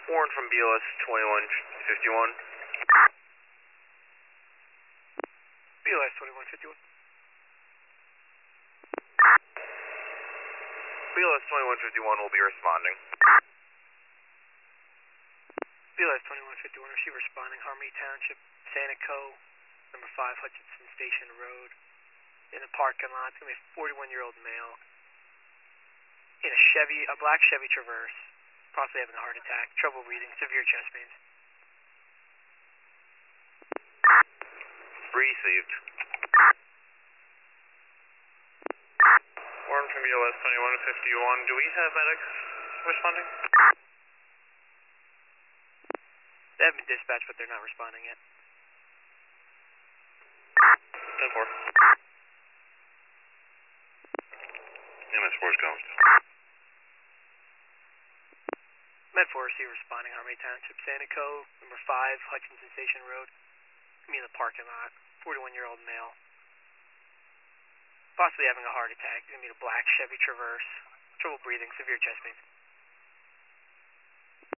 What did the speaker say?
Warren from BLS 2151. BLS 2151. BLS 2151 will be responding. BLS 2151, receive responding, Harmony Township, Sanico, number 5 Hutchinson Station Road, in the parking lot. It's going to be a 41-year-old male in a black Chevy Traverse, possibly having a heart attack, trouble breathing, severe chest pains. Received. Warren from BLS 2151. Do we have medics responding? They haven't been dispatched, but they're not responding yet. 10-4. MS4 is going. Med 4 receive responding, Harmony Township, Sanico, number 5 Hutchinson Station Road. In the parking lot, 41-year-old male, possibly having a heart attack. He's going to be in a black Chevy Traverse, trouble breathing, severe chest pains.